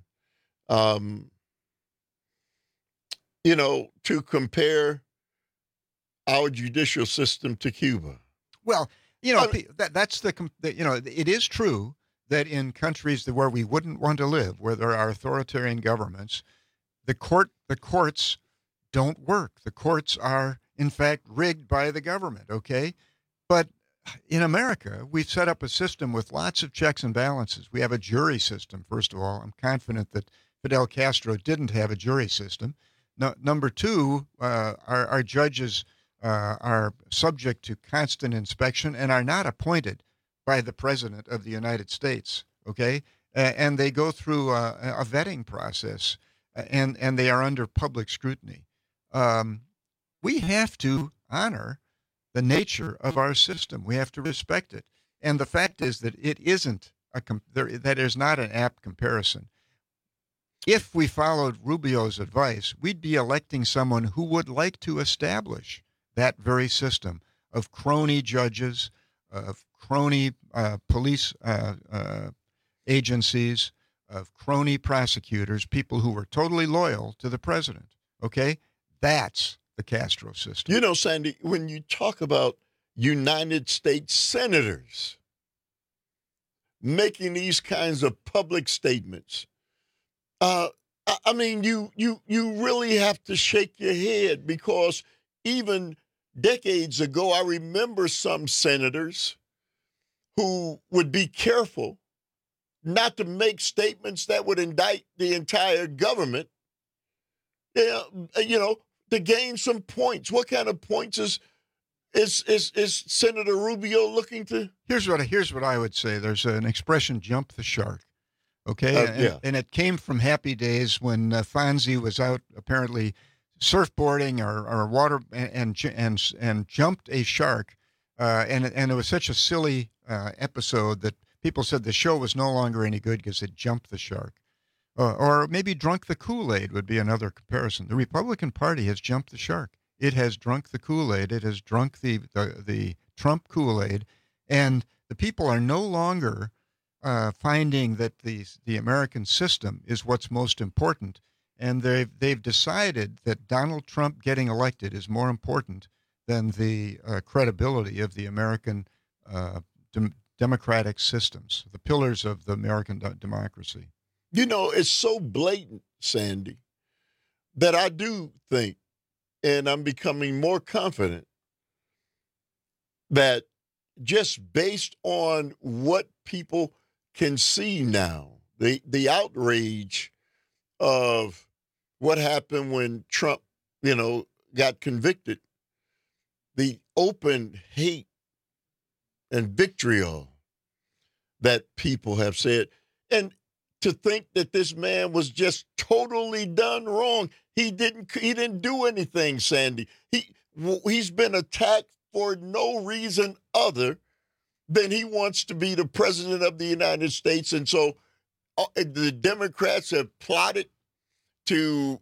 To compare our judicial system to Cuba. Well, that's it is true that in countries where we wouldn't want to live, where there are authoritarian governments, the courts don't work. The courts are, in fact, rigged by the government, okay? But in America, we've set up a system with lots of checks and balances. We have a jury system, first of all. I'm confident that Fidel Castro didn't have a jury system. Number two, our judges are subject to constant inspection and are not appointed by the President of the United States, okay? And they go through a vetting process, and they are under public scrutiny. We have to honor the nature of our system. We have to respect it. And the fact is that it isn't that is not an apt comparison. If we followed Rubio's advice, we'd be electing someone who would like to establish that very system of crony judges, of crony police agencies, of crony prosecutors, people who were totally loyal to the president. Okay? That's the Castro system. Sandy, when you talk about United States senators making these kinds of public statements, I mean, you really have to shake your head, because even decades ago, I remember some senators who would be careful not to make statements that would indict the entire government, to gain some points. What kind of points is Senator Rubio looking to? Here's what I would say. There's an expression, jump the shark. Okay, yeah. And it came from happy days when Fonzie was out apparently surfboarding or water and jumped a shark, and it was such a silly episode that people said the show was no longer any good because it jumped the shark. Or maybe drunk the Kool-Aid would be another comparison. The Republican Party has jumped the shark. It has drunk the Kool-Aid. It has drunk the Trump Kool-Aid, and the people are no longer finding that the American system is what's most important, and they've decided that Donald Trump getting elected is more important than the credibility of the American democratic systems, the pillars of the American democracy. You know, it's so blatant, Sandy, that I do think, and I'm becoming more confident, that just based on what people can see now, the outrage of what happened when Trump, got convicted, the open hate and vitriol that people have said, and to think that this man was just totally done wrong. He didn't do anything, Sandy. He's been attacked for no reason other than he wants to be the president of the United States. And so the Democrats have plotted to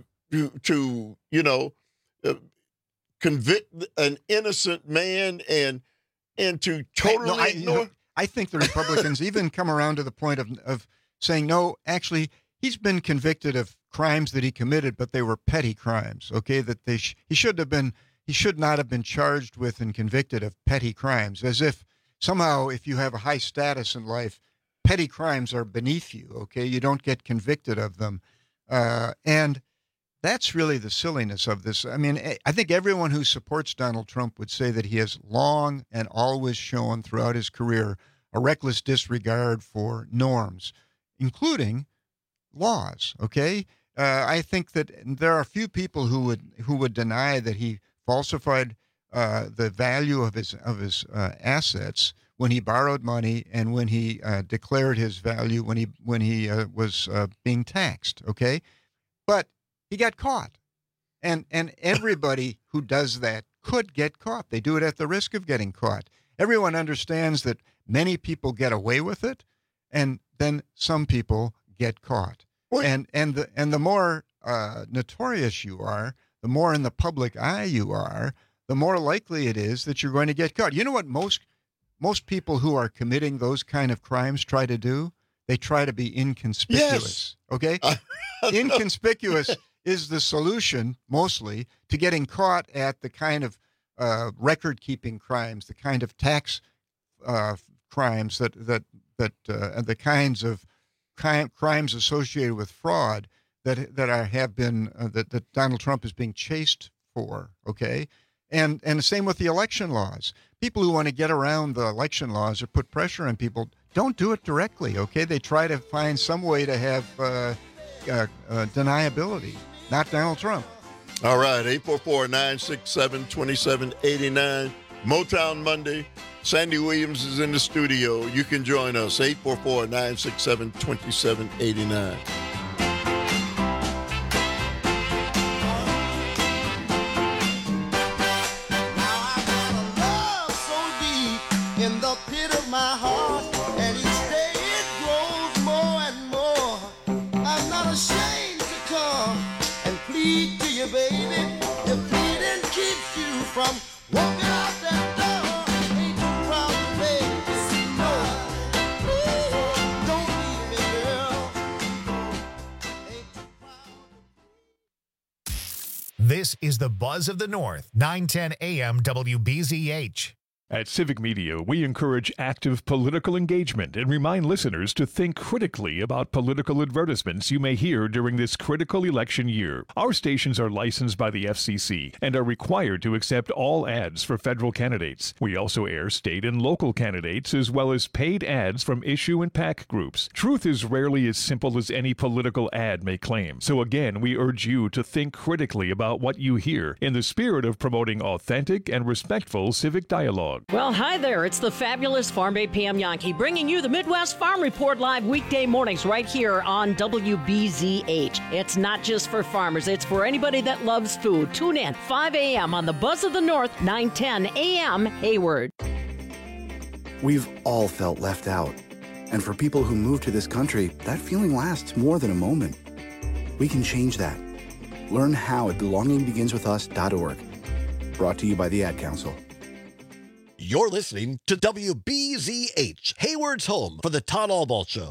convict an innocent man and to totally ignore. I think the Republicans even come around to the point of saying, no, actually, he's been convicted of crimes that he committed, but they were petty crimes. Okay, that he should not have been charged with and convicted of petty crimes, as if somehow, if you have a high status in life, petty crimes are beneath you. Okay, you don't get convicted of them, and that's really the silliness of this. I mean, I think everyone who supports Donald Trump would say that he has long and always shown throughout his career a reckless disregard for norms, including laws. Okay, I think that there are few people who would deny that he falsified the value of his assets when he borrowed money and when he declared his value when he was being taxed. Okay, but he got caught, and everybody who does that could get caught. They do it at the risk of getting caught. Everyone understands that many people get away with it, and then some people get caught. And the more notorious you are, the more in the public eye you are, the more likely it is that you're going to get caught. You know what most people who are committing those kind of crimes try to do? They try to be inconspicuous. Yes. Okay? Inconspicuous is the solution, mostly, to getting caught at the kind of record-keeping crimes, the kind of tax crimes that the kinds of crimes associated with fraud that Donald Trump is being chased for. Okay, and the same with the election laws. People who want to get around the election laws or put pressure on people don't do it directly. Okay, they try to find some way to have deniability. Not Donald Trump. All right, 844-967-2789. Motown Monday. Sandy Williams is in the studio. You can join us, 844-967-2789. In the pit of my heart, and each day it grows more and more. I'm not ashamed to come and plead to you, baby. If pleading keeps you from walking out that door, ain't too proud to beg to see no. Don't leave me, girl. This is the Buzz of the North, 910 AM WBZH. At Civic Media, we encourage active political engagement and remind listeners to think critically about political advertisements you may hear during this critical election year. Our stations are licensed by the FCC and are required to accept all ads for federal candidates. We also air state and local candidates as well as paid ads from issue and PAC groups. Truth is rarely as simple as any political ad may claim. So again, we urge you to think critically about what you hear in the spirit of promoting authentic and respectful civic dialogue. dog. Well, hi there. It's the fabulous Farm Bay Pam Yankee bringing you the Midwest Farm Report live weekday mornings right here on WBZH. It's not just for farmers. It's for anybody that loves food. Tune in 5 a.m. on the Buzz of the North, 9:10 a.m. Hayward. We've all felt left out. And for people who move to this country, that feeling lasts more than a moment. We can change that. Learn how at belongingbeginswithus.org. Brought to you by the Ad Council. You're listening to WBZH, Hayward's home for the Todd Albaugh Show.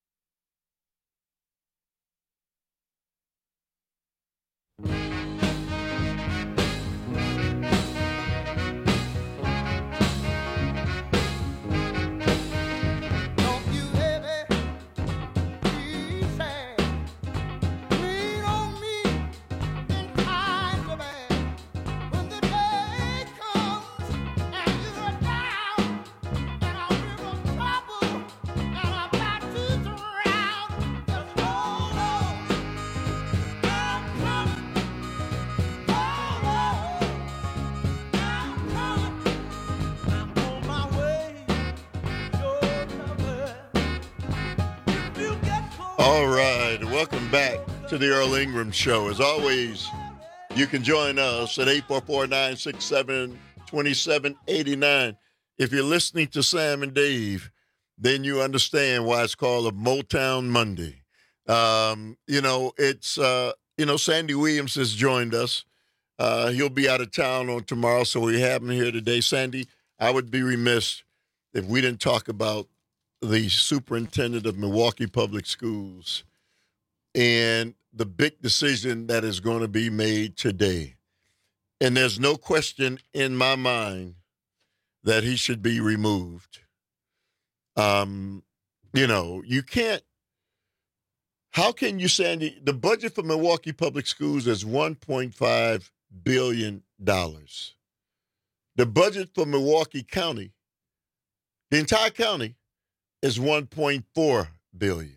All right, welcome back to the Earl Ingram Show. As always, you can join us at 844-967-2789. If you're listening to Sam and Dave, then you understand why it's called a Motown Monday. Sandy Williams has joined us. He'll be out of town on tomorrow, so we have him here today. Sandy, I would be remiss if we didn't talk about the superintendent of Milwaukee Public Schools and the big decision that is going to be made today. And there's no question in my mind that he should be removed. You can't. How can you, Sandy, the budget for Milwaukee Public Schools is $1.5 billion. The budget for Milwaukee County, the entire county, is $1.4 billion.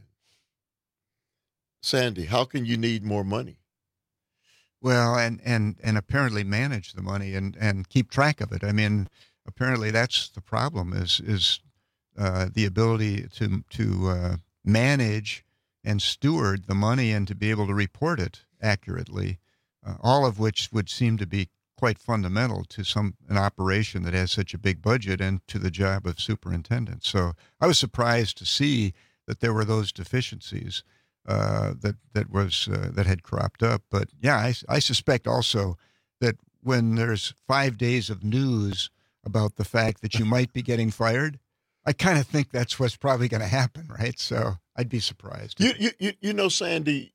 Sandy, how can you need more money? Well, and apparently manage the money and keep track of it. I mean, apparently that's the problem is the ability to manage and steward the money and to be able to report it accurately, all of which would seem to be quite fundamental to an operation that has such a big budget and to the job of superintendent. So I was surprised to see that there were those deficiencies that had cropped up. But yeah, I suspect also that when there's 5 days of news about the fact that you might be getting fired, I kind of think that's what's probably going to happen, right? So I'd be surprised. Sandy,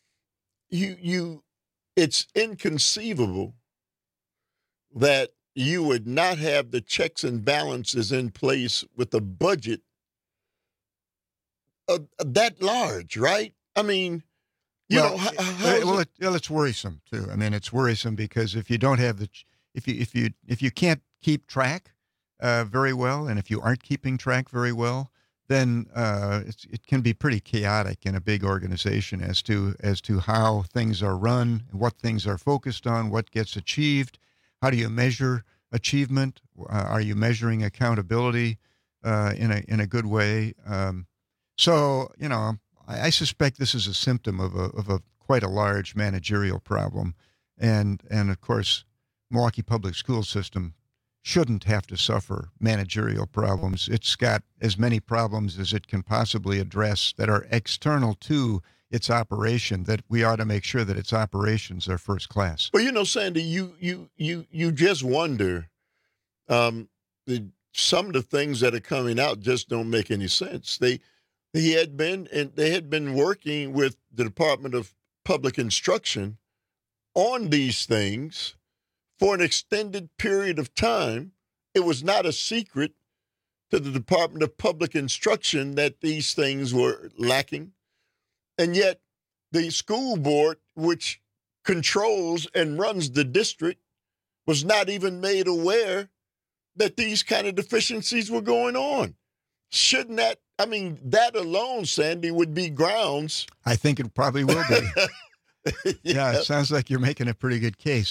it's inconceivable that you would not have the checks and balances in place with a budget that large, right? I mean, it's worrisome too. I mean, it's worrisome because if you don't have if you can't keep track very well, and if you aren't keeping track very well, then it can be pretty chaotic in a big organization as to how things are run, what things are focused on, what gets achieved. How do you measure achievement? Are you measuring accountability in a good way? I suspect this is a symptom of a quite a large managerial problem, and of course, Milwaukee Public School System shouldn't have to suffer managerial problems. It's got as many problems as it can possibly address that are external to its operation, that we ought to make sure that its operations are first class. Well, Sandy, you just wonder, some of the things that are coming out just don't make any sense. They had been working with the Department of Public Instruction on these things for an extended period of time. It was not a secret to the Department of Public Instruction that these things were lacking. And yet the school board, which controls and runs the district, was not even made aware that these kind of deficiencies were going on. Shouldn't that, that alone, Sandy, would be grounds. I think it probably will be. Yeah, it sounds like you're making a pretty good case.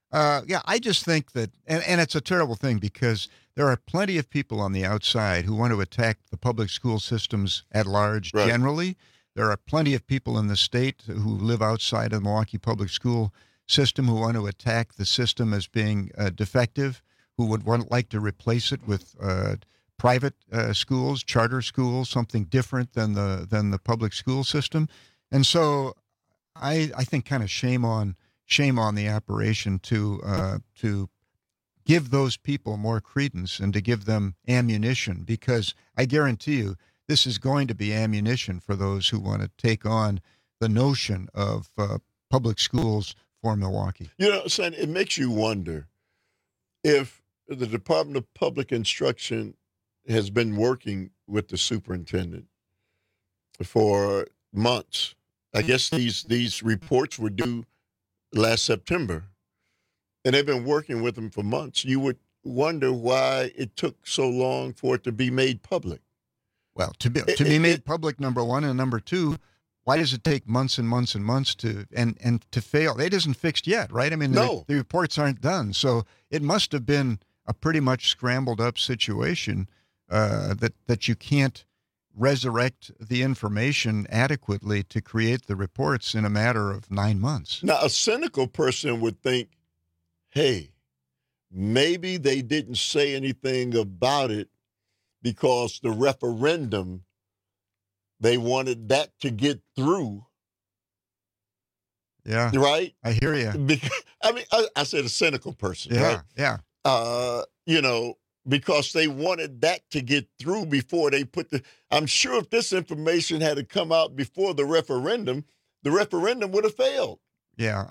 I just think that, and it's a terrible thing because there are plenty of people on the outside who want to attack the public school systems at large generally. There are plenty of people in the state who live outside of the Milwaukee public school system who want to attack the system as being defective, who would like to replace it with private schools, charter schools, something different than the public school system. And so I think kind of shame on the operation to give those people more credence and to give them ammunition, because I guarantee you this is going to be ammunition for those who want to take on the notion of public schools for Milwaukee. You know, son, it makes you wonder if the Department of Public Instruction has been working with the superintendent for months. I guess these reports were due last September, and they've been working with them for months. You would wonder why it took so long for it to be made public. Well, to be made public, number one, and number two, why does it take months and months and months to fail? It isn't fixed yet, right? I mean, the reports aren't done, so it must have been a pretty much scrambled up situation that you can't resurrect the information adequately to create the reports in a matter of 9 months. Now, a cynical person would think, hey, maybe they didn't say anything about it because the referendum, they wanted that to get through. Yeah. Right? I hear you. I said a cynical person, yeah, right? Yeah. Because they wanted that to get through before they I'm sure if this information had to come out before the referendum would have failed. Yeah.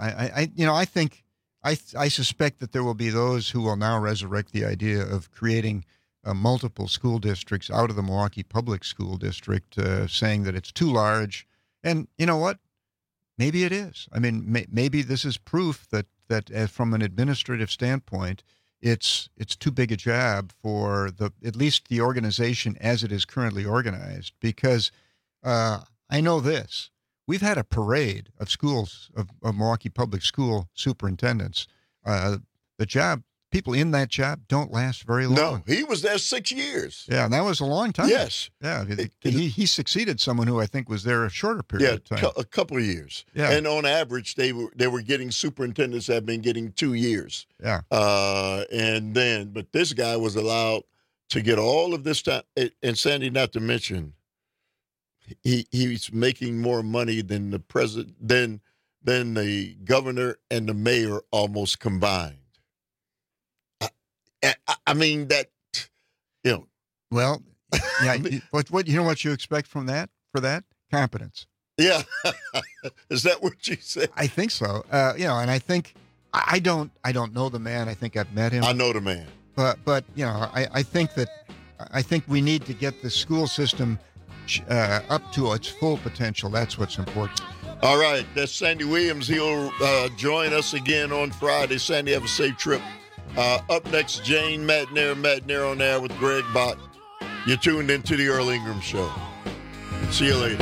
I suspect that there will be those who will now resurrect the idea of creating multiple school districts out of the Milwaukee Public School District, saying that it's too large. And you know what? Maybe it is. I mean, maybe this is proof that from an administrative standpoint, it's too big a job for at least the organization as it is currently organized. Because I know this. We've had a parade of schools, of Milwaukee Public School superintendents. People in that job don't last very long. No, he was there 6 years. Yeah, and that was a long time. Yes. Yeah, he succeeded someone who I think was there a shorter period of time. A couple of years. Yeah. And on average, they were getting superintendents that have been getting 2 years. Yeah. But this guy was allowed to get all of this time. And Sandy, not to mention, he's making more money than the president, than the governor and the mayor almost combined. I mean that, Well, yeah. What you know what you expect from that? For that, competence. Yeah, is that what you said? I think so. And I think I don't know the man. I think I've met him. I know the man. But I think we need to get the school system up to its full potential. That's what's important. All right, that's Sandy Williams. He'll join us again on Friday. Sandy, have a safe trip. Up next, Jane Matenaer on air with Greg Bott. You're tuned into the Earl Ingram Show. See you later.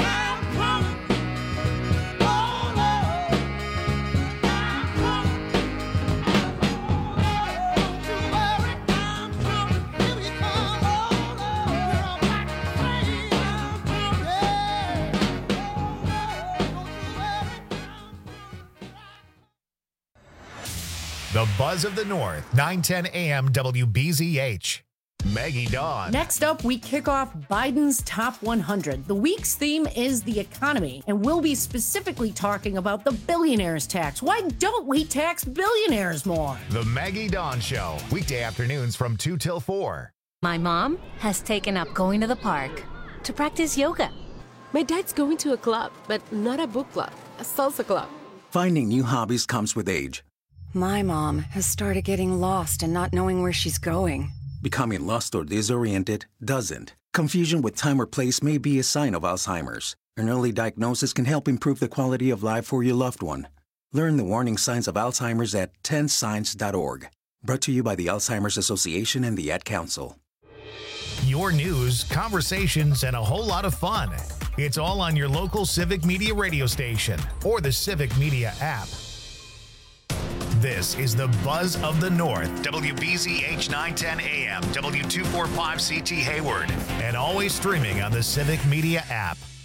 The Buzz of the North, 910 AM WBZH. Maggie Dawn. Next up, we kick off Biden's Top 100. The week's theme is the economy, and we'll be specifically talking about the billionaires tax. Why don't we tax billionaires more? The Maggie Dawn Show, weekday afternoons from 2 till 4. My mom has taken up going to the park to practice yoga. My dad's going to a club, but not a book club, a salsa club. Finding new hobbies comes with age. My mom has started getting lost and not knowing where she's going. Becoming lost or disoriented doesn't. Confusion with time or place may be a sign of Alzheimer's. An early diagnosis can help improve the quality of life for your loved one. Learn the warning signs of Alzheimer's at 10signs.org. Brought to you by the Alzheimer's Association and the Ad Council. Your news, conversations, and a whole lot of fun. It's all on your local Civic Media radio station or the Civic Media app. This is the Buzz of the North, WBZH 910 AM, W245CT Hayward, and always streaming on the Civic Media app.